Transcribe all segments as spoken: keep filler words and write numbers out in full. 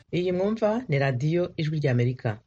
Iyi mwumva ni radiyo ijwi ry'Amerika.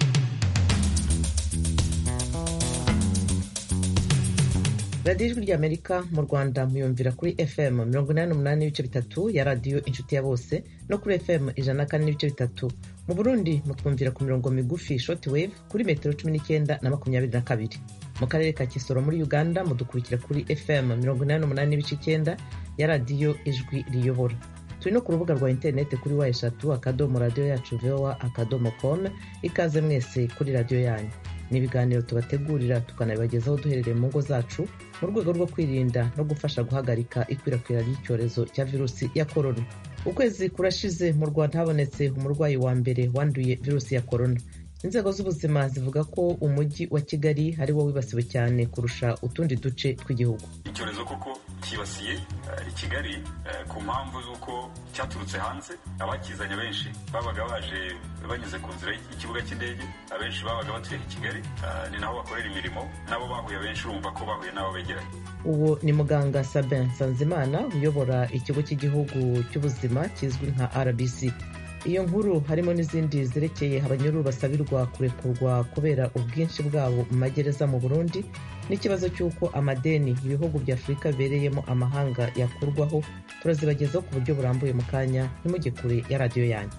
radiyo ijwi ry'Amerika mu Rwanda muyumvira kuri F M mirongo inani n'umunani n'ibice bitatu ya radiyo inshuti ya bose no kuri F M ijana na kane n'ibice bitatu. Mu Burundi mutwumvira ku mirongo migufi shortwave kuri metero cumi n'icyenda na makumyabiri na kabiri. Mu karere ka Kisoro muri Uganda mudukurikira kuri F M mirongo inani n'umunani n'ibice icyenda ya radiyo ijwi riyobora. Turi no ku rubuga rwa interineti kuri wa eshatu akadomo radiyo yacu voa akadomo com. Ikaze mwese kuri radiyo yanyu. Ni ibiganiro tubategurira tukanabibagezaho duherereye mu ngo zacu mu rwego rwo kwirinda no gufasha guhagarika ikwirakwira ry'icyorezo cya virusi ya korona. Ukwezi kurashize mu Rwanda habonetse umurwayi wa mbere wanduye virusi ya korona. Inzego z'ubuzima zivuga ko umujyi wa Kigali ari wo wibasiwe cyane kurusha utundi duce tw'igihugu. Icyorezo koko kibasiye i Kigali ku mpamvu z'uko cyaturutse hanze. Abakizanye benshi babaga baje banyuze ku nzira y'ikibuga cy'indege, abenshi babaga batuye i Kigali, ni naho bakorera imirimo, nabo bahuye benshi urumva ko bahuye nabo begeranye. Uwo ni muganga Sabin Nsanzimana uyobora ikigo cy'igihugu cy'ubuzima kizwi nka R B C. Iyo nkuru harimo n'izindi zerekeye abanyururu basabirwa kurekurwa kubera ubwinshi bwabo mu magereza mu Burundi, n'ikibazo cy'uko amadeni ibihugu bya Afurika bibereyemo amahanga yakurwaho, turazibagezaho ku buryo burambuye mu kanya. Ntimujye kure ya radiyo yanyu.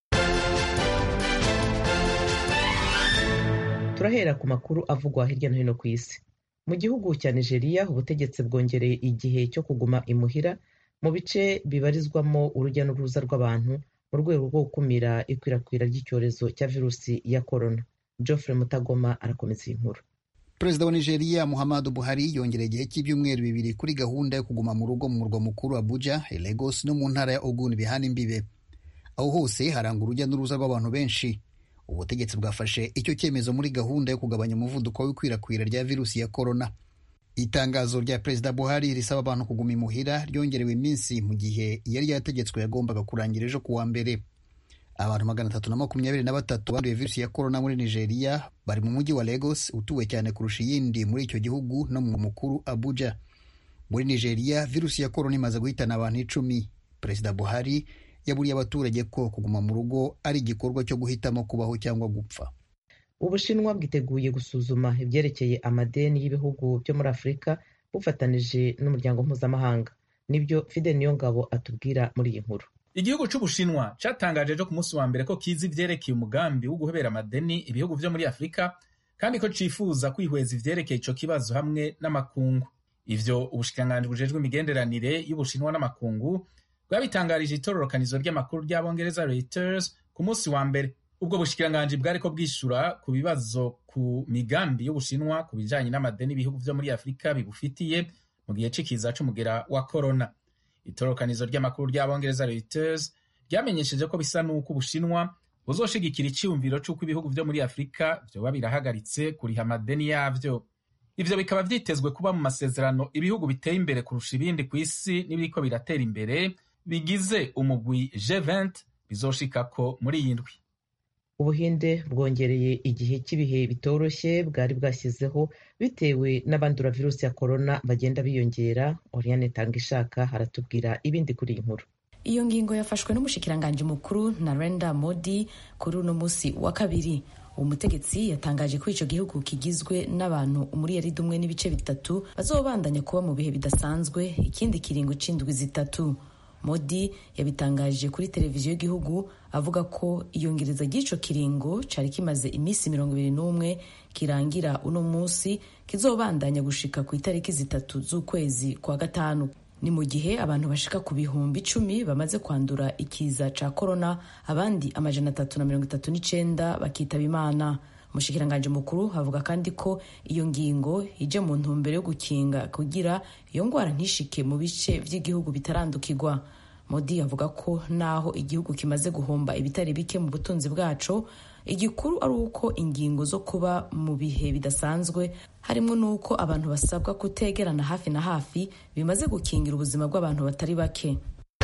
Turahera ku makuru avugwa hirya no hino ku isi. Mu gihugu cya Nigeria ubutegetsi bwongereye igihe cyo kuguma imuhira mu bice bibarizwamo urujya n'uruza rw'abantu mu rwego rwo gukumira ikwirakwira ry'icyorezo cya virusi ya korona. Geoffrey Mutagoma arakomeza iyi nkuru. Perezida wa Nigeria Muhammadu Buhari yongereye igihe cy'ibyumweru bibiri kuri gahunda yo kuguma mu rugo mu murwa mukuru Abuja, Lagos no mu ntara ya Ogun bihana imbibe. Aho hose haranga urujya n'uruza rw'abantu benshi. Ubutegetsi bwafashe icyo cyemezo muri gahunda yo kugabanya umuvuduko w'ikwirakwira rya virusi ya korona. Itangazo rya Perezida Buhari risaba abantu kuguma imuhira ryongerewe iminsi mu gihe yari yategetswe yagombaga kurangira ejo kuwa mbere. Abantu magana atatu na makumyabiri na batatu banduye virusi ya korona muri Nigeria bari mu mujyi wa Lagos utuwe cyane kurusha iyindi muri icyo gihugu no mu mukuru Abuja. Muri Nigeria virusi ya korona imaze guhitana abantu icumi. Perezida Buhari yaburiye abaturage ko kuguma mu rugo ari igikorwa cyo guhitamo kubaho cyangwa gupfa. Ubushinwa bwiteguye gusuzuma ibyerekeye amadeni y'ibihugu byo muri Afurika bufatanije n'umuryango mpuzamahanga. Nibyo Fidel Niyongabo atubwira muri iyi nkuru. Igihugu c'Ubushinwa catangaje ejo ku munsi wa mbere ko kizi ivyerekeye umugambi wo guhebera amadeni ibihugu vyo muri Afurika kandi ko cifuza kwihweza ivyerekeye ico kibazo hamwe n'amakungu. Ivyo ubushikiranganji bujejwe imigenderanire y'Ubushinwa n'amakungu bwabitangarije itororokanizo ry'amakuru ry'Abongereza Reuters ku munsi wa mbere. Ubwo bushikiranganji bwariko bwishura ku bibazo ku migambi y'Ubushinwa ku bijanye n'amadeni ibihugu vyo muri Afurika bibufitiye mu gihe c'ikiza c'umugera wa korona. Itorokanizo ry'amakuru ry'Abongereza Reuters ryamenyesheje ko bisa n'uko Ubushinwa buzoshigikira iciyumviro c'uko ibihugu vyo muri Afurika vyoba birahagaritse kuriha amadeni yavyo. Ivyo bikaba vyitezwe kuba mu masezerano ibihugu biteye imbere kurusha ibindi ku isi n'ibiriko biratera imbere bigize umugwi G vingt bizoshikako muri iyi ndwi. Ubuhinde bwongereye igihe cy'ibihe bitoroshye bwari bwashyizeho bitewe n'abandura virusi ya korona bagenda biyongera. Oriane Tangishaka haratubwira ibindi kuri iyi nkuru. Iyo ngingo yafashwe n'umushikiranganji mukuru Narendra Modi kuri uno musi wa kabiri. Umutegetsi yatangaje ko ico gihugu kigizwe n'abantu umuriyaridi umwe n'ibice bitatu bazobandanya kuba mu bihe bidasanzwe ikindi kiringo c'indwi zitatu. Modi yabitangaje kuri televiziyo y'igihugu avuga ko iyongereza ry'ico kiringo cari kimaze imisi mirongo ibiri n'umwe kirangira uno musi kizobandanya gushika ku itariki zitatu z'ukwezi kwa gatanu. Ni mu gihe abantu bashika ku bihumbi icumi bamaze kwandura ikiza ca korona, abandi amajana atatu na mirongo itatu n'icenda bakitaba Imana. Umushikiranganje mukuru avuga kandi ko iyo ngingo ije mu ntumbero yo gukinga kugira iyo ngwara ntishike mu bice vy'igihugu bitarandukirwa. Modi avuga ko naho igihugu kimaze guhomba ibitari bike mu butunzi bwaco, igikuru ari uko ingingo zo kuba mu bihe bidasanzwe harimo n'uko abantu basabwa kutegerana hafi na hafi bimaze gukingira ubuzima bw'abantu batari bake.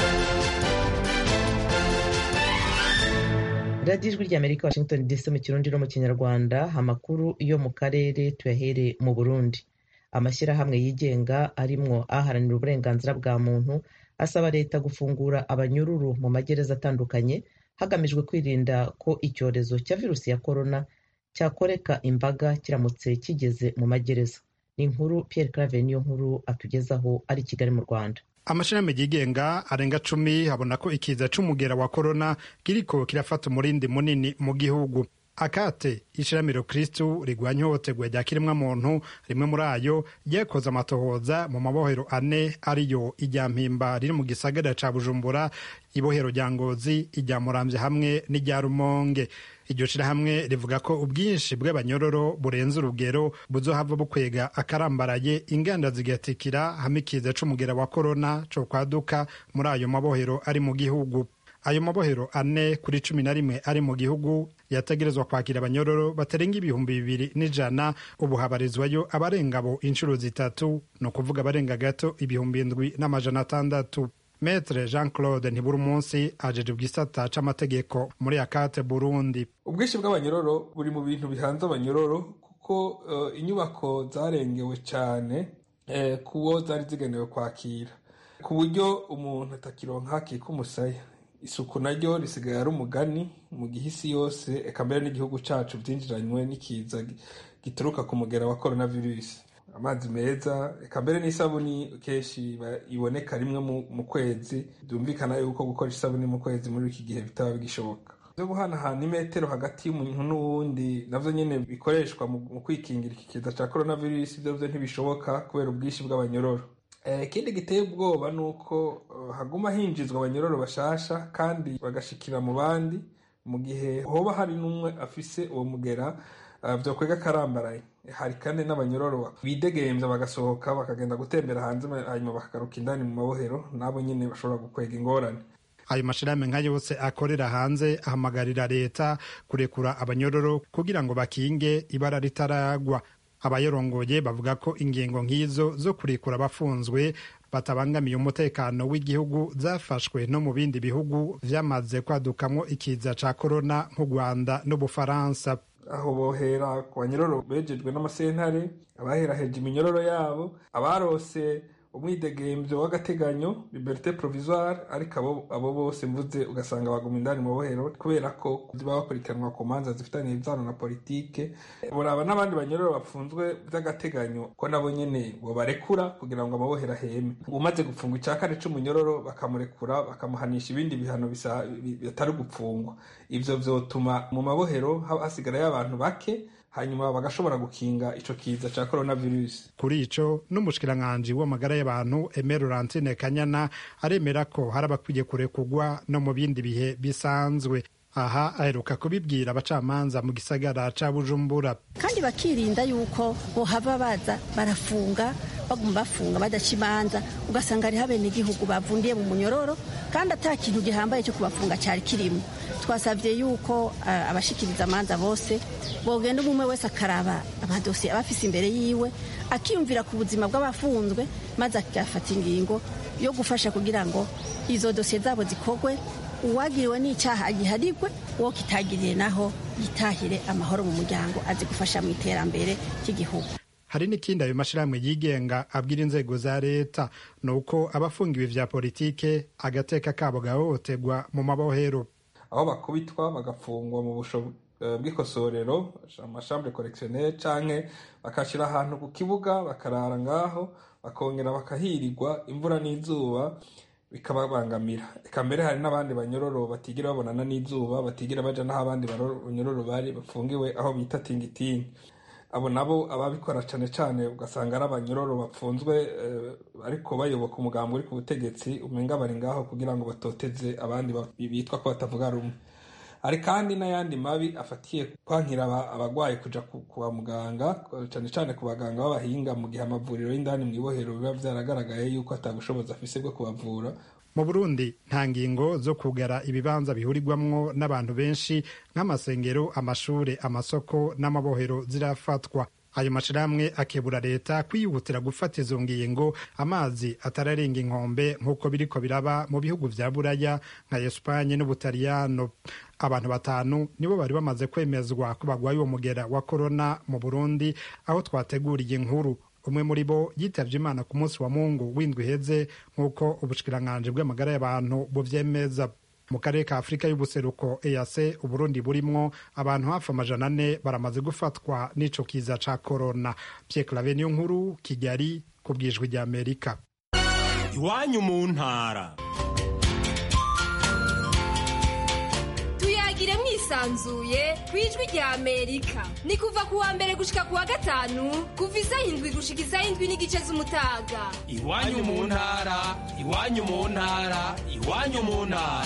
radiyo ijwi ry'Amerika Washington D C mu Kirundi no mu Kinyarwanda. Amakuru yo mu karere tuyahere mu Burundi. Amashyirahamwe yigenga arimwo aharanira uburenganzira bwa muntu asaba leta gufungura abanyururu mu magereza atandukanye hagamijwe kwirinda ko icyorezo cya virusi ya korona cyakoreka imbaga kiramutse kigeze mu magereza. Ni inkuru Pierre Claver niyo nkuru atugezaho ari Kigali mu Rwanda. Amashirahamwe yigenga arenga cumi abona ko ikiza c'umugera wa korona kiriko kirafata umurindi munini mu gihugu. Akate ishiramiro Kristu rigwanya ihohoterwa rya kiremwamuntu rimwe muri ayo ryakoze amatohoza mu mabohero ane ariyo irya Mpimba riri mu gisagara ca Bujumbura, ibohero rya Ngozi, irya Muramvya hamwe n'irya Rumonge. Iryo shirahamwe rivuga ko ubwinshi bw'abanyororo burenze urugero buzohava bukwega akarambaraye inganda zigatikira hamwe ikiza c'umugera wa korona co kwaduka muri ayo mabohero ari mu gihugu. Ayo mabohero ane kuri cumi na rimwe ari mu gihugu yategerezwa kwakira abanyororo batarenga ibihumbi bibiri n'ijana, ubu habarizwayo abarenga bo inshuro zitatu, no kuvuga abarenga gato ibihumbi indwi n'amajana atandatu. Maître Jean Claude Ntiburumunsi ajeje gisata c'amategeko muri Akate Burundi. Ubwinshi bw'abanyororo buri mu bintu bihanze abanyororo kuko uh, inyubako zarengewe cyane eh, kuwo zari zigenewe kwakira ku buryo umuntu atakironka hakika umusaya. Isuku naryo risigaye ari umugani mu gihisi yose, eka mbere n'igihugu cacu byinjiranywe n'ikiza gituruka ku mugera wa coronavirus. Amazi meza eka mbere n'isabuni keshi iboneka rimwe mu kwezi, byumvikana yuko gukora isabuni mu kwezi muri iki gihe bitaba bigishoboka. Byo guhanahana imetero hagati y'umuntu n'uwundi navyo nyene bikoreshwa mu kwikingira iki kiza ca coronavirus, byo byo ntibishoboka kubera ubwinshi bw'abanyororo. Ikindi giteye ubwoba nuko haguma hinjizwa abanyororo bashasha kandi bagashikira mu bandi mu gihe hoba hari n'umwe afise uwo mugera, byo kwega karambaraye. Hari kandi n'abanyororo bidegemvya bagasohoka bakagenda gutembera hanze hanyuma bakagaruka indani mu mabohero, nabo nyene bashobora gukwega ingorane. Ayo mashirahamwe nka yose akorera hanze ahamagarira leta kurekura abanyororo kugira ngo bakinge ibara ritaragwa. Abayorongoye bavuga ko ingingo nk'izo zo kurekura abafunzwe batabangamiye umutekano w'igihugu zafashwe no mu bindi bihugu vyamaze kwadukamwo ikiza ca korona nk'u Rwanda n'Ubufaransa. Aho bohera ku banyororo bejejwe n'amasentare, abaheraheje iminyororo yabo, abarose umwidegemvyo w'agateganyo liberté provisoire, ariko abo abo bose mvuze ugasanga baguma indani mu bohero kubera ko ziba bakurikiranwa ku manza zifitaniye ivyano na politike. Boraba n'abandi banyororo bafunzwe vy'agateganyo ko nabo nyene bo barekura kugira ngo amabohero aheme. Umaze gupfungwa icakare c'umunyororo bakamurekura bakamuhanisha ibindi bihano bitari gupfungwa. Ivyo vyotuma mu mabohero hasigarayo abantu bake, hanyuma bagashobora gukinga ico kiza ca coronavirus. Kuri ico n'umushikiranganje w'amagara y'abantu Aimé Laurentine Kanyana aremera ko hari abakwiye kurekugwa no mu bindi bihe bisanzwe. Aha aheruka kubibwira abacamanza mu gisagara ca Bujumbura. Kandi bakirinda yuko bohava baza barafunga baguma bafunga badaca imanza, ugasanga ari habe n'igihugu bavundiye mu munyororo kandi ata kintu gihambaye cyo kubafunga cyari kirimo. Twasavye yuko uh, abashikiriza amanza bose bogenda umwe wese akaraba amadosiye abafise imbere yiwe, akiyumvira ku buzima bw'abafunzwe maze akafata ingingo yo gufasha kugira ngo izo dosiye zabo zikogwe, uwagiriwe n'icyaha giharigwe, uwo kitagiriye naho yitahire amahoro mu muryango azi gufasha mu iterambere ry'igihugu. Hari n'ikindi ayo mashirahamwe yigenga abwira inzego za leta, nuko abafungiwe vya politike agateka kabo gahohoterwa mu mabohero. Aho bakubitwa bagafungwa mu busho bw'ikosorero amachambre correctionnelle canke bakashira ahantu ku kibuga bakarara ngaho, bakongera bakahirirwa imvura n'izuba bikababangamira. Eka mbere hari n'abandi banyororo batigira babonana n'izuba, batigira baja n'aho abandi banyororo bari bafungiwe aho bita tingitingi. Abo nabo ababikora cane cane ugasanga ari abanyororo bapfunzwe eh, ariko bayoboka umugambi uri ku butegetsi, umenga bari ngaho kugira ngo batoteze abandi bitwa ko batavuga rumwe. Hari kandi n'ayandi mabi afatiye kwankira abagwayi kuja kwa muganga, cane cane ku baganga b'abahinga mu gihe amavuriro y'indani mu ibohero biba vyaragaragaye yuko atabushobozi afise bwo kubavura. Mu Burundi nta ngingo zo kugara ibibanza bihurirwamwo n'abantu benshi nk'amasengero, amashure, amasoko n'amabohero zirafatwa. Ayo mashirahamwe akebura leta kwiyihutira gufata izo ngingo amazi atararenga inkombe nk'uko biriko biraba mu bihugu vya Buraya nka Espanye n'Ubutaliyano. Abantu batanu nibo bari bamaze kwemezwa ko bagwaye uwo mugera wa corona mu Burundi, aho twateguriye inkuru. Umwe muri bo yitavye Imana ku munsi wa Mungu w'indwi heze nk'uko ubushikiranganje bw'amagara y'abantu buvyemeza. mu karere ka Afurika y'ubuseruko E A C Uburundi burimwo abantu hafi amajana ane baramaze gufatwa n'ico kiza ca corona. Pierre Claver niyo nkuru, Kigali, ku bw'ijwi rya Amerika. Iwanyu mu ntara. Tuyagire mwisanzuye kwijwi rya Amerika. Ni kuva ku wa mbere gushika ku wa gatanu, kuva isaha indwi gushika isaha indwi n'igice z'umutaga. Iwanyu mu ntara, iwanyu mu ntara, iwanyu mu ntara.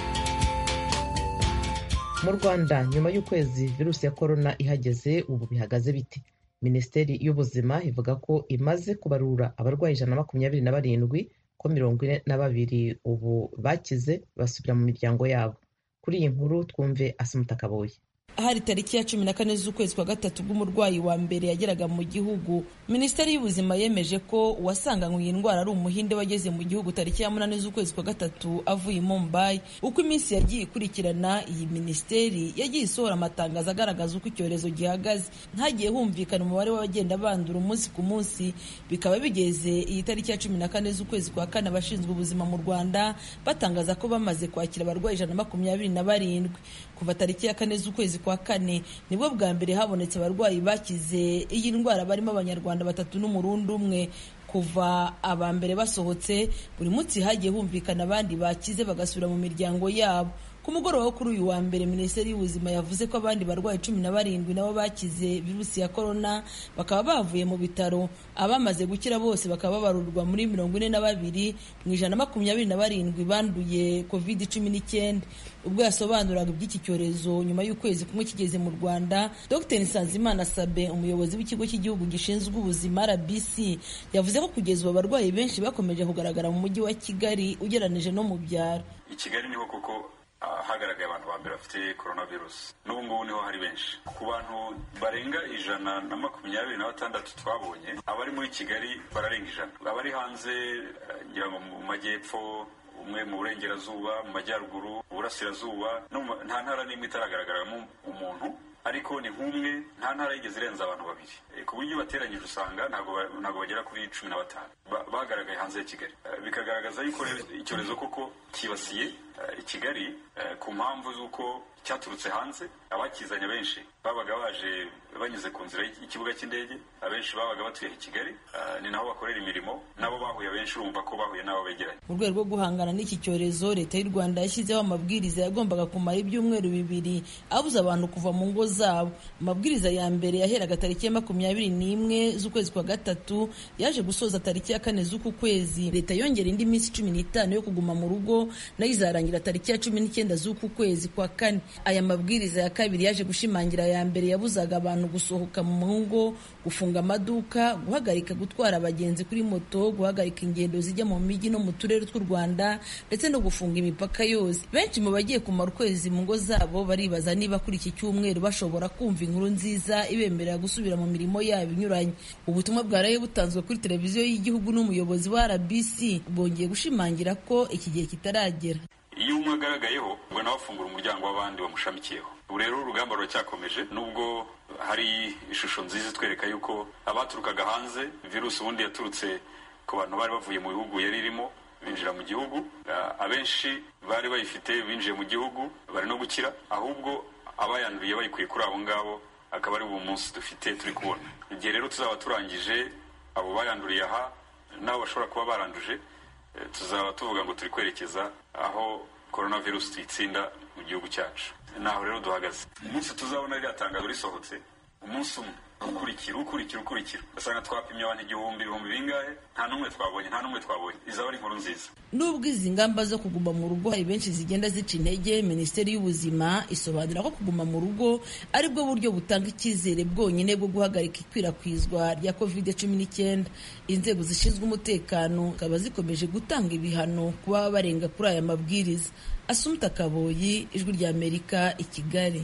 Mu Rwanda nyuma y'ukwezi virusi ya corona ihageze, ubu bihagaze biti? Minisiteri y'Ubuzima ivuga ko imaze kubarura abarwayi ijana na makumyabiri na barindwi, ko mirongo ine na babiri ubu bakize basubira mu miryango yabo. Kuri iyi nkuru twumve Asumuta Kaboyi. Hari tariki ya cumi na kane z'ukwezi kwa gatatu bw'umurwayi wa mbere yageraga mu gihugu, Minisiteri y'Ubuzima yemeje ko uwasanganywe iyi ndwara ari umuhinde wageze mu gihugu tariki ya munani z'ukwezi kwa gatatu avuye i Mumbai. Uko iminsi yagiye ikurikirana, iyi minisiteri yagiye isohora amatangazo agaragaza uko icyorezo gihagaze. Ntagiye humvikana umubare w'abagenda bandura umunsi ku munsi, bikaba bigeze iyi tariki ya cumi na kane z'ukwezi kwa kane abashinzwe ubuzima mu Rwanda batangaza ko bamaze kwakira abarwayi ijana na makumyabiri na barindwi. Kuva tariki ya kane z'ukwezi kwa kane nibwo bwa mbere habonetse abarwayi bakize iyi ndwara barimo abanyarwanda batatu n'umurundi umwe. Kuva aba mbere basohotse, buri munsi hagiye humvikana abandi bakize bagasubira mu miryango yabo. Ku mugoroba wo kuri uyu wa mbere, Minisiteri y'Ubuzima yavuze ko abandi barwayi cumi na barindwi nabo bakize virusi ya corona bakaba bavuye mu bitaro. Abamaze gukira bose bakaba babarurwa muri mirongo ine na babiri mu ijana na makumyabiri na barindwi banduye covid cumi n'icyenda. Ubwo yasobanuraga iby'iki cyorezo nyuma y'ukwezi kumwe kigeze mu Rwanda, Dr Nsanzimana Sabe, umuyobozi w'ikigo cy'igihugu gishinzwe ubuzima R B C, yavuze ko kugeza ubu abarwayi benshi bakomeje kugaragara mu mujyi wa Kigali ugeranije no mu byaro. I Kigali niho koko hagaragaye abantu ba mbere bafite coronavirus. N'ubu ngubu niho hari benshi. Ku bantu barenga ijana na makumyabiri na batandatu twabonye, abari muri Kigali bararenga ijana. Abari hanze ngira ngo mu majyepfo, umwe mu burengerazuba, mu majyaruguru, uburasirazuba, nta ntara n'imwe itaragaragaramu umuntu, ariko ni nk'umwe, nta ntara yigeze irenza abantu babiri. Ku buryo bateranyije usanga ntabwo ntabwo bagera kuri cumi na batanu bagaragaye hanze ya Kigali. Bikagaragaza yuko icyorezo koko kibasiye i Kigali ku mpamvu z'uko cyaturutse hanze. Abakizanye benshi babaga baje banyuze ku nzira y'ikibuga cy'indege, abenshi babaga batuye i Kigali, ni naho bakorera imirimo, nabo bahuye benshi, urumva ko bahuye nabo begeranye. Mu rwego rwo guhangana n'iki cyorezo, Leta y'u Rwanda yashyizeho amabwiriza yagombaga kumara ibyumweru bibiri abuza abantu kuva mu ngo zabo. Amabwiriza ya mbere yaheraga tariki ya makumyabiri n'imwe z'ukwezi kwa gatatu, yaje gusoza tariki ya kane z'uku kwezi. Leta yongera indi minsi cumi n'itanu yo kuguma mu rugo, nayo izarangira tariki ya cumi n'icyenda z'uku kwezi kwa kane. Aya mabwiriza ya kabiri yaje gushimangira ya mbere yabuzaga abantu gusohoka mu ngo, gufunga amaduka, guhagarika gutwara abagenzi kuri moto, guhagarika ingendo zijya mu mijyi no mu turere tw'u Rwanda, ndetse no gufunga imipaka yose. Benshi mu bagiye kumara ukwezi mu ngo zabo baribaza niba kuri iki cyumweru bashobora kumva inkuru nziza ibemerera gusubira mu mirimo yabo inyuranye. Ubutumwa bwaraye butanzwe kuri televiziyo y'igihugu n'umuyobozi wa R B C bongeye gushimangira ko iki gihe kitaragera. Iyo umwe agaragayeho, ubwo nawe afungura umuryango w'abandi bamushamikiyeho. Ubu rero urugamba ruracyakomeje, nubwo hari ishusho nziza itwereka yuko abaturukaga hanze, virusi ubundi yaturutse ku bantu bari bavuye mu bihugu yari irimo binjira mu gihugu. Abenshi bari bayifite binjiye mu gihugu bari no gukira, ahubwo abayanduye bayikuye kuri abo ngabo akaba ari ubu munsi dufite turi kubona. Igihe rero tuzaba turangije abo bayanduriye aha nabo bashobora kuba baranduje, tuzaba tuvuga ngo turi kwerekeza aho coronavirus tuyitsinda mu gihugu cyacu. Naho rero duhagaze. Umunsi tuzabona ririya tangazo risohotse, umunsi umwe ukurikira ukurikira ukurikira basanga twapimye abantu igihumbi ibihumbi bingahe, nta n'umwe twabonye nta n'umwe twabonye izaba ari inkuru nziza. Nubwo izi ngamba zo kuguma mu rugo hari benshi zigenda zica intege, Minisiteri y'Ubuzima isobanura ko kuguma mu rugo ari bwo buryo butanga icyizere bwonyine bwo guhagarika ikwirakwizwa rya covid cumi n'icyenda. Inzego zishinzwe umutekano zikaba zikomeje gutanga ibihano ku baba barenga kuri aya mabwiriza. Asumuta Kaboyi, Ijwi rya Amerika, i Kigali.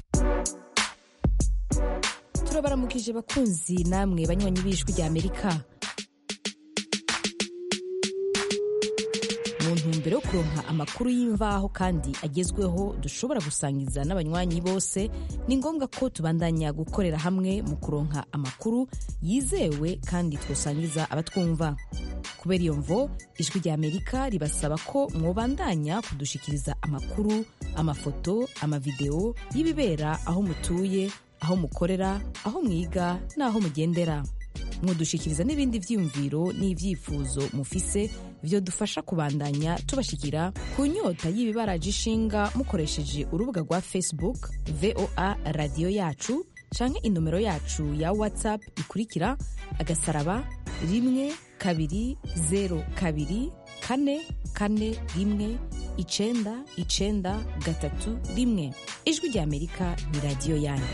Turabaramukije bakunzi namwe banywanyi b'Ijwi rya Amerika. Mu ntumbero yo kuronka amakuru y'imvaho kandi agezweho dushobora gusangiza n'abanywanyi bose, ni ngombwa ko tubandanya gukorera hamwe mu kuronka amakuru yizewe kandi twosangiza abatwumva. kubera iyo mvo ijwi rya amerika ribasaba ko mwobandanya kudushikiriza amakuru, amafoto, amavideo y'ibibera aho mutuye, aho mukorera, aho mwiga n'aho mugendera. Mwodushikiriza n'ibindi vyiyumviro n'ivyifuzo mufise vyo dufasha kubandanya tubashikira ku nyota y'ibibaraje ishinga mukoresheje urubuga rwa Facebook V O A radio yacu canke inomero yacu ya WhatsApp ikurikira agasaraba rimwe kabiri zero kabiri kane kane rimwe icenda icenda gatatu rimwe. Ijwi rya Amerika ni radio yanyu.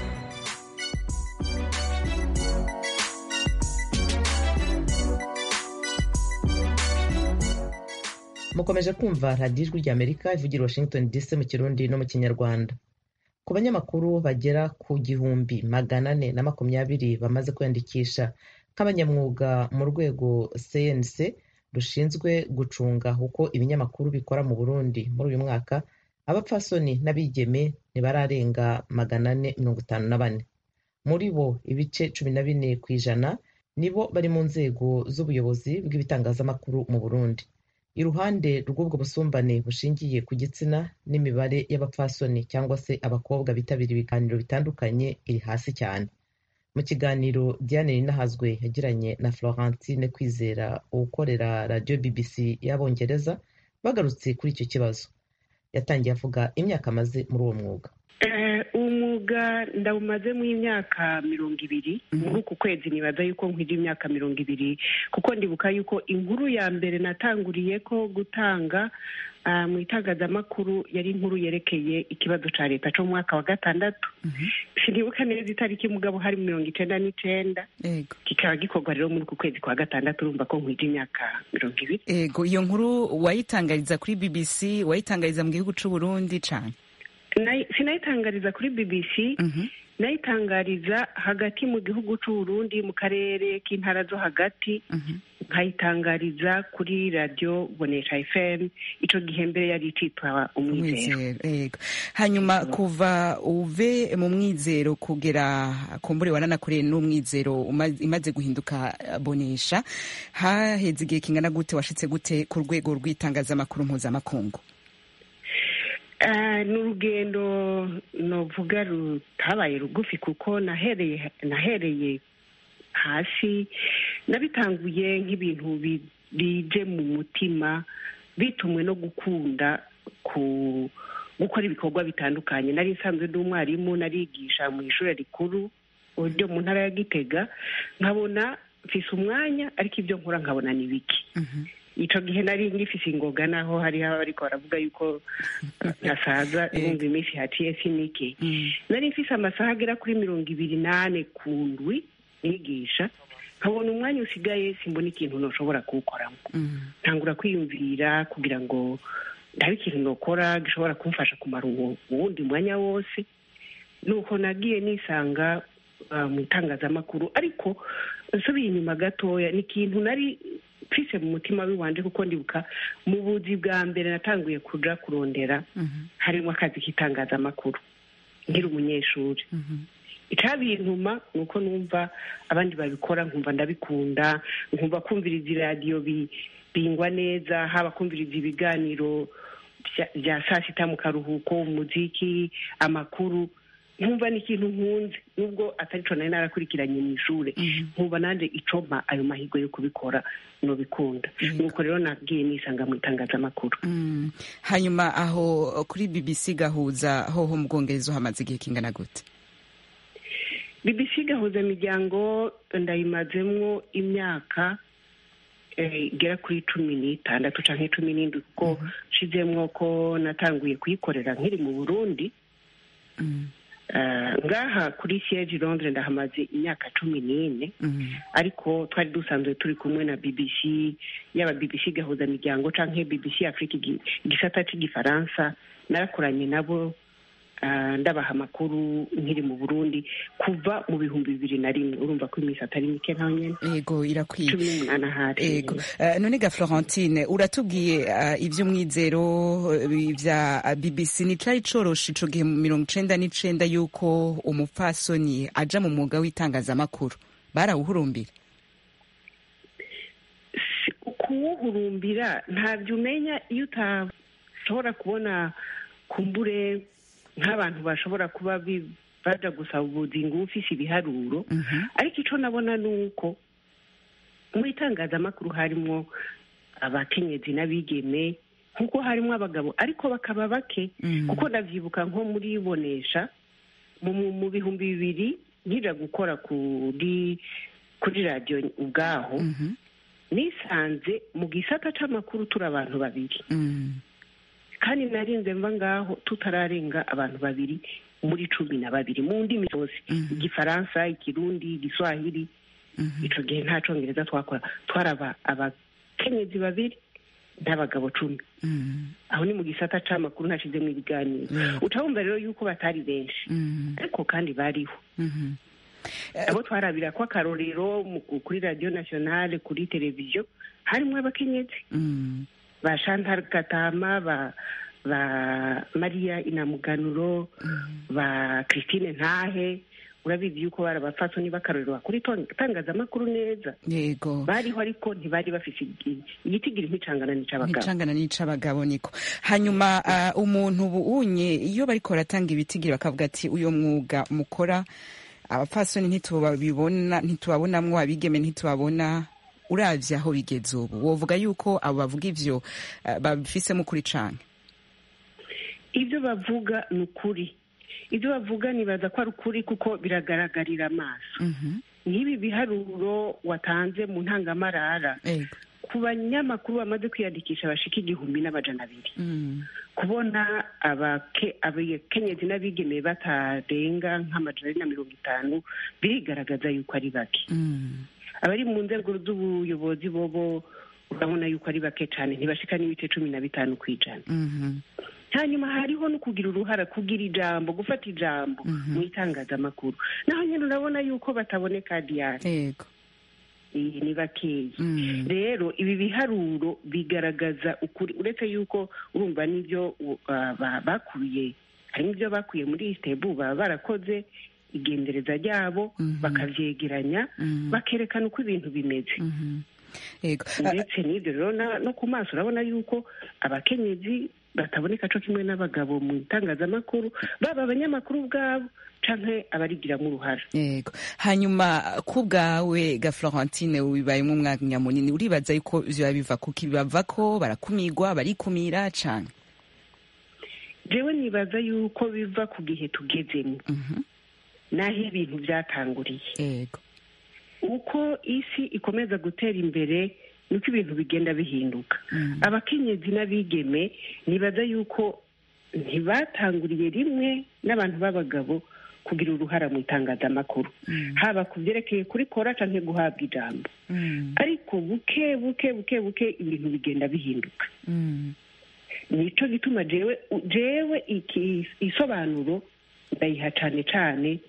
mukomeje kumva radiyo ijwi rya amerika ivugira Washington D C mu kirundi no mu kinyarwanda. Ku banyamakuru bagera ku gihumbi magana ane na makumyabiri bamaze kwiyandikisha nk'abanyamwuga mu rwego C N C rushinzwe gucunga uko ibinyamakuru bikora mu Burundi muri uyu mwaka, abapfasoni n'abigeme ntibararenga magana ane mirongo itanu na bane. Muri bo ibice cumi na bine ku ijana nibo bari mu nzego z'ubuyobozi bw'ibitangazamakuru mu Burundi. Iruhande rw'ubwo busumbane bushingiye ku gitsina, n'imibare y'abapfasoni cyangwa se abakobwa bitabira ibiganiro bitandukanye iri hasi cyane. Mu kiganiro Diane Ninahazwe yagiranye na Florentine Kwizera ukorera radio B B C y'Abongereza bagarutse kuri icyo kibazo, yatangiye avuga imyaka amaze muri uwo mwuga. umwuga ndawumazemo imyaka mirongo ibiri muri uku kwezi. Nibaza yuko nkwije imyaka mirongo ibiri kuko ndibuka yuko inkuru ya mbere natanguriye ko gutanga mu itangazamakuru yari inkuru yerekeye ikibazo cya leta cyo mu mwaka wa gatandatu. sinibuka neza itariki mugabo hari mirongo icenda n'icenda, kikaba gikorwa rero muri uku kwezi kwa gatandatu. Urumva ko nkwije imyaka mirongo ibiri. Ego, iyo nkuru wayitangariza kuri B B C, wayitangariza mu gihugu cy'u Burundi cyane? Sinayitangariza kuri B B C, nayitangariza hagati mu gihugu cy'u Burundi mu karere k'intara zo hagati, nkayitangariza kuri radio Bonesha F M. Ico gihe mbere yari ititwa Umwizero. Hanyuma kuva uve mu Mwizero kugera kumbure wananakoreye n'Umwizero imaze guhinduka Bonesha, haheze igihe kingana gute, washitse gute ku rwego rw'itangazamakuru mpuzamakungu? ni urugendo novuga rutabaye rugufi kuko nahereye nahereye hasi. Nabitanguye nk'ibintu bije mu mutima bitumwe no gukunda ku gukora ibikorwa bitandukanye. Nari nsanzwe ndi umwarimu, narigisha mu ishuri rikuru ryo mu ntara ya Gitega, nkabona mfise umwanya ariko ibyo nkora nkabona ni biki. Ico gihe nari ngifise ingoga naho hari ariko baravuga yuko nasaza ibumva iminsi haciye sinike. Nari mfise amasaha agera kuri mirongo ibiri nane ku ndwi nigisha, nkabona umwanya usigaye simbona ikintu noshobora kuwukoramo. Ntangura kwiyumvira kugira ngo ndabe ikintu nokora gishobora kumfasha kumara uwundi mwanya wose. Nuko nagiye nisanga mu itangazamakuru, ariko nsubiye inyuma gatoya ni ikintu nari mfise mu mutima w'iwanje kuko ndibuka mu buzi bwa mbere natanguye kuja kurondera harimo akazi k'itangazamakuru nkiri umunyeshuri. Icabintuma nuko numva abandi babikora, nkumva ndabikunda, nkumva kumviriza iradiyo bingwa neza, haba kumviriza ibiganiro bya saa sita mu karuhuko, umuziki, amakuru. Nkumva ni ikintu nkunze nubwo atari co nari narakurikiranye mu ishure. Nkumva nanje icoma ayo mahirwe yo kubikora no bikunda. Nuko rero nagiye nisanga mu itangazamakuru. Hanyuma aho kuri B B C Gahuza hoho mu Bwongereza hamaze igihe kingana gute? B B C Gahuza Miryango ndayimazemwo imyaka igera kuri cumi n'itandatu canke cumi n'indwi kuko nshizemwo ko natanguye kuyikorera nkiri mu Burundi. Ngaha kuri siège Londres ndahamaze imyaka cumi n'ine, ariko twari dusanzwe turi kumwe na B B C, yaba B B C Gahuza Miryango canke B B C Afrique igisata c'igifaransa. Narakoranye nabo ndabaha amakuru nkiri mu Burundi kuva mu bihumbi bibiri na rimwe. Urumva ko iminsi atari mike nta nyene. Yego, irakwiye. cumi n'umunani ahari. Yego. None ga Florentine, uratubwiye ivy'Umwizero vya B B C, ni cari coroshe ico gihe mu mirongo icenda n'icenda yuko umupfasoni aja mu mwuga w'itangazamakuru? Barawuhurumbira? kuwuhurumbira ntabyo umenya iyo utashobora kubona kumbure nk'abantu bashobora kuba baja gusaba ubuzingo ufise ibiharuro. Ariko ico nabona nuko mu itangazamakuru harimo abakenyezi n'abigeme nkuko harimo abagabo ariko bakaba bake, kuko ndavyibuka nko muri Bonesha mu bihumbi bibiri nkija gukora kuri kuri radio ubwaho, nisanze mu gisata c'amakuru turi abantu babiri, kandi narinze mva ngaho tutararenga abantu babiri muri cumi na babiri mu ndimi zose, igifaransa, ikirundi, igiswahili. Ico gihe nta congereza twakora, twaraba abakenyezi babiri n'abagabo cumi. Aho ni mu gisata c'amakuru nashizemo ibiganiro. Utabumva rero yuko batari benshi, ariko kandi bariho. Abo twarabira ko akarorero kuri radio nationale, kuri televiziyo harimo abakenyezi ba Chantal Katama, ba ba Maria Inamuganuro, ba Christine Ntahe. Urabizi yuko barabafatoni bakarorero kuri tangazamakuru neza. Yego. Bariho ariko ntibari bafise igitigiri nk'icangana n'icabagabo. Nk'icangana n'icabagabo niko. Hanyuma uh, umuntu buunye iyo bariko baratanga ibitigiri bakavuga ati uyo mwuga mukora abapfasoni ntitubabibona, ntitubabonamwo, abigeme ntitubabona, uravye aho bigeze ubu wovuga yuko abo bavuga ivyo uh, babifisemo kuri canke? Ibyo bavuga ni ukuri. Ibyo bavuga nibaza ko ari ukuri kuko biragaragarira amaso. Nk'ibi biharuro watanze mu ntangamarara ku banyamakuru bamaze kwiyandikisha bashika igihumbi n'amajana abiri, kubona abakenyezi n'abigeme batarenga nk'amajana na mirongo itanu birigaragaza yuko ari bake. Abari mu nzego z'ubuyobozi bobo urabona yuko ari bake cyane, ntibashika n'ibice cumi na bitanu kw'ijana. Hanyuma hariho no kugira uruhara, kugira ijambo, gufata ijambo mu itangazamakuru, naho nyine urabona yuko bataboneka diari. Yego. Ni bakeyi. Rero ibi biharuro bigaragaza ukuri, uretse yuko urumva n'ibyo bakuye, hari ibyo bakuye muri Istebu baba barakoze igendereza ryabo, bakavyegeranya, bakerekana uko ibintu bimeze. Yego. Ndetse n'ibyo rero no ku maso urabona yuko abakenyezi bataboneka co kimwe n'abagabo mu itangazamakuru, baba abanyamakuru ubwabo canke abarigiramo uruhara. Yego. Hanyuma ku bwawe ga Florentine wibayemo umwanya munini, uribaza yuko ivyo biva kuki? Bava ko barakumigwa, barikumira canke? Jewe nibaza yuko biva ku gihe tugezemo, naho ibintu vyatanguriye. Yego. Uko isi ikomeza gutera imbere nuko ibintu bigenda bihinduka. Abakenyezi n'abigeme nibaza yuko ntibatanguriye rimwe n'abantu b'abagabo kugira uruhara mu itangazamakuru, haba ku byerekeye kuri kora canke guhabwa ijambo. Ariko buke buke buke buke ibintu bigenda bihinduka. Nico gituma jewe jewe iki isobanuro ndayiha cane cane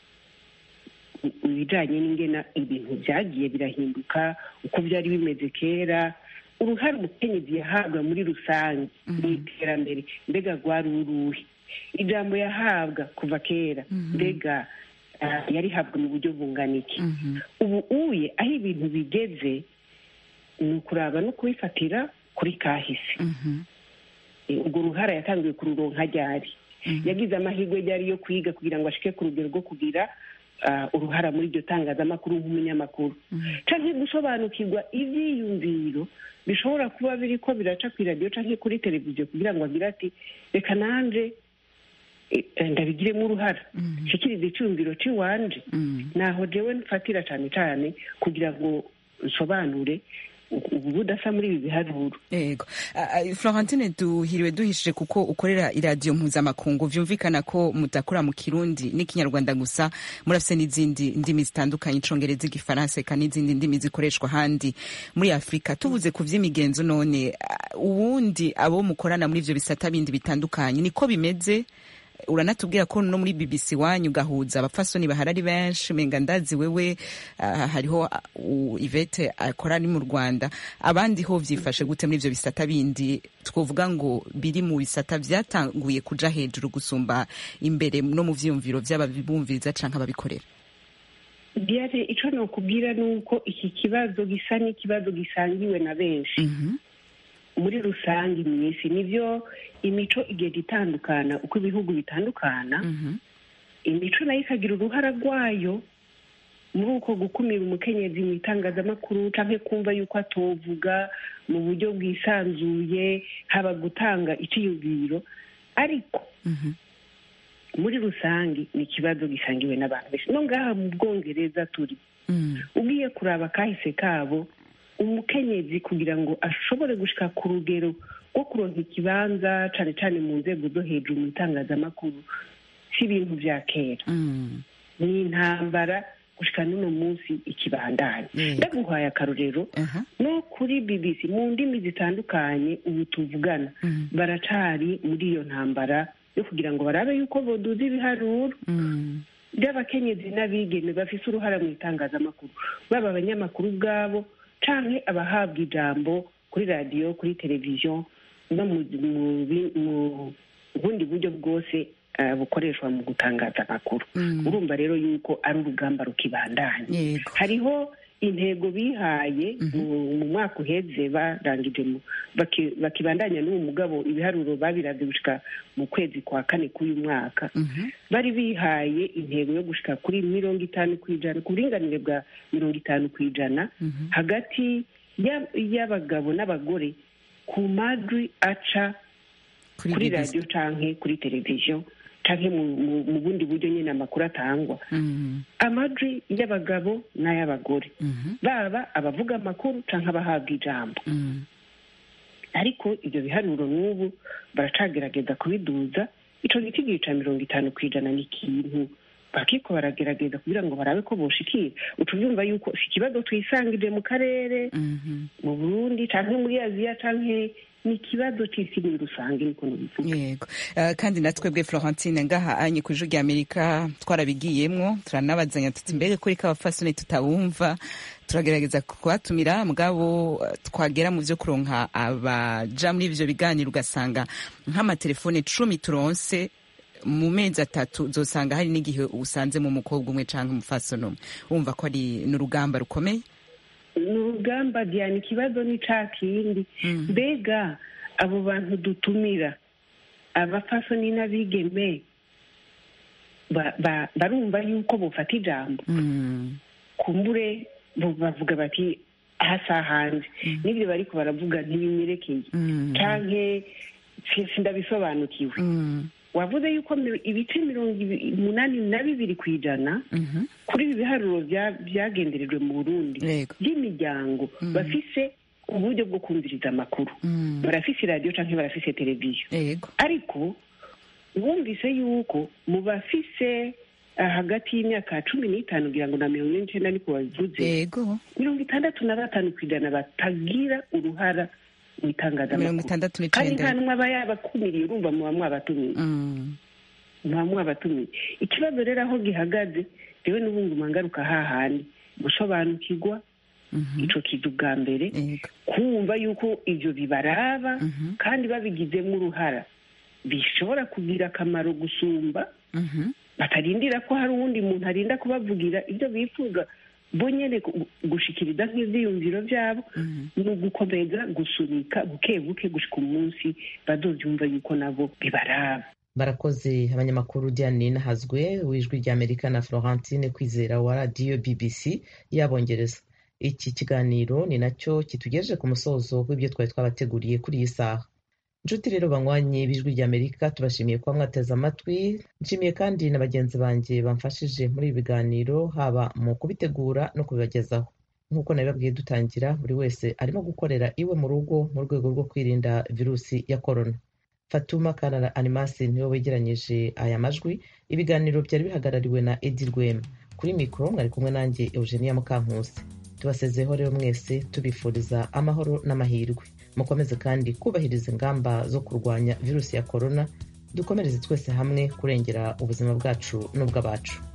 ibijanye n'ingena ibintu byagiye birahinduka, uko byari bimeze kera, uruhare umukenyezi yahabwa muri rusange mu iterambere mbega rwari uruhe, ijambo yahabwa kuva kera mbega yarihabwa mu buryo bungana iki. Ubu uye aho ibintu bigeze ni ukuraba no kubifatira kuri kahise. Ubwo ruhara yatangiye kururonka ryari, yagize amahirwe ryari yo kwiga kugira ngo ashike ku rugero rwo kugira Uh, uruhara muri iryo tangazamakuru nk'umunyamakuru, canke gusobanukirwa ivyiyumviro bishobora kuba biriko biraca kuri radio canke kuri televiziyo kugira ngo agire ati reka nanje ndabigiremo uruhara, shikiriza icumviro ciwanje. Naho jewe nfatira cane cane kugira ngo nsobanure ubu budasa muri ibi biharuro. Yego. Uh, Florentine duhiriwe duhishije kuko ukorera iradiyo mpuzamakungu, vyumvikana ko mutakora mu Kirundi n'ikinyarwanda gusa, murafise n'izindi ndimi zitandukanye, icongereza, igifaransa, eka n'izindi ndimi zikoreshwa handi muri Afrika. Tuvuze ku vy'imigenzo none, uh, ubundi abo mukorana muri ivyo bisata bindi bitandukanye niko bimeze? Uranatubwira ko no muri B B C wanyu gahuza abapfasoni baharari benshi, menga ndazi wewe uh, hariho uh, Yvette akora ni mu Rwanda, abandi ho vyifashe gute muri ivyo bisata bindi twovuga ngo biri mu bisata vyatanguye kuja hejuru gusumba imbere no mu vyumviro vy'ababumviriza canke ababikorera? Diane, icyo nokubwira ni uko iki kibazo gisa n'ikibazo gisangiwe na benshi muri rusange mu isi. Nibyo imico igenda itandukana uko ibihugu bitandukana, imico nayo ikagira uruhara rwayo muri uko gukumira umukenyezi mu itangazamakuru cyangwa kumva yuko atovuga mu buryo bwisanzuye, haba gutanga icyiyumviro. Ariko muri rusange ni ikibazo gisangiwe n'abantu benshi. No ngaha mu Bwongereza turi ugiye kuraba kahise kabo, umukenyezi kugira ngo ashobore gushika ku rugero rwo kuronka ikibanza cyane cyane mu nzego zo hejuru mu itangazamakuru si ibintu bya kera. Ni intambara gushika n'uno munsi ikibandanya. Ndaguhaye akarorero no kuri B B C mu ndimi zitandukanye ubu tuvugana baracari muri iyo ntambara yo kugira ngo barabe yuko boduza ibiharuro by'abakenyezi n'abigeme bafise uruhara mu itangazamakuru, baba abanyamakuru ubwabo canke abahabwa ijambo kuri radiyo, kuri televiziyo no mu bundi buryo bwose bukoreshwa mu gutangaza amakuru. Urumva rero yuko ari urugamba rukibandanya. Hariho intego bihaye mu mwaka uheze barangije bakibandanya n'uwo mugabo ibiharuro babiravye gushika mu kwezi kwa kane k'uyu mwaka. Bari bihaye intego yo gushika kuri mirongo itanu kw'ijana, ku buringanire bwa mirongo itanu kw'ijana hagati y'abagabo n'abagore ku majwi aca kuri radiyo canke kuri televiziyo canke mu bundi buryo nyine amakuru atangwa. Amajwi y'abagabo n'ay'abagore, baba abavuga amakuru canke abahabwa ijambo. Ariko ibyo biharuro n'ubu baracagerageza kubiduza. Ico giti ca mirongo itanu kw'ijana ni ikintu bakiko baragerageza kugira ngo barabe ko boshikira. Utuvyumva yuko si ikibazo twisangije mu karere, mu Burundi canke muri Aziya canke ni ikibazo c'isi muri rusange niko nubivuga. Yego. Uh, kandi natwebwe Florentine ngaha anye ku ijwi ry'Amerika twarabigiyemwo, turanabazanya tuti mbere kuri kabafasoni tutawumva, turagerageza kubatumira mugabo twagera mu vyo kuronka abaja muri ivyo biganiro ugasanga nk'amatelefone cumi turonse mu mezi atatu uzosanga hari n'igihe usanze mu mukobwa umwe canke umufasoni umwe. Wumva ko ari n'urugamba rukomeye? N'urugamba Diane, ikibazo ni ca kindi. Mbega abo bantu dutumira abafasoni n'abigeme barumva yuko bofata ijambo? Kumbure bavuga bati hasa hanze n'ibyo bariko baravuga ntibinyerekeye canke sindabisobanukiwe. Wavuze yuko ibice mirongo umunani na bibiri kw'ijana kuri ibi biharuro byagenderejwe mu Burundi by'imiryango bafise uburyo bwo kumviriza amakuru, barafise radiyo canke barafise televiziyo. Ariko wumvise yuko mu bafise hagati y'imyaka cumi n'itanu kugira ngo na mirongo ine n'icenda niko babivuze, mirongo itandatu na batanu kw'ijana batagira uruhara mu itangazamakuru kandi nta n'umwe aba yabakumiriye. Urumva muba mwabatumiye, muba mwabatumiye. Ikibazo rero aho gihagaze rewe n'ubundi umangaruka hahandi gusobanukirwa ico kidu bwa mbere, kumva yuko ivyo bibaraba kandi babigizemo uruhara bishobora kugira akamaro gusumba, batarindira ko hari uwundi muntu arinda kubavugira ibyo bifuza bo nyene gushikiriza nk'ivyiyumviro vyabo. Ni ugukomeza gusunika buke buke gushika umunsi bazovyumva yuko nabo bibaraba. Barakoze abanyamakuru Diane Nahazwe w'ijwi ry'Amerika na Florentine Kwizera wa radiyo B B C y'Abongereza. Iki kiganiro ni nacyo kitugejeje ku musozo w'ibyo twari twabateguriye kuri iyi saha. Nshuti rero banywanyi b'ijwi ry'Amerika, tubashimiye kuba mwateze amatwi. Nshimiye kandi na bagenzi banjye bamfashije muri ibi biganiro, haba mu kubitegura no kubibagezaho. Nk'uko nabibabwiye dutangira, buri wese arimo gukorera iwe mu rugo mu rwego rwo kwirinda virusi ya korona. Fatuma Kanara Animasi niwe wegeranyije aya majwi. Ibiganiro byari bihagarariwe na Edi Rwema. Kuri mikoro mwari kumwe nanjye Eugenia Mukankusi. Tubasezeho rero mwese tubifuriza amahoro n'amahirwe. Mukomeze kandi kubahiriza ingamba zo kurwanya virusi ya korona. Dukomereze twese hamwe kurengera ubuzima bwacu n'ubw'abacu.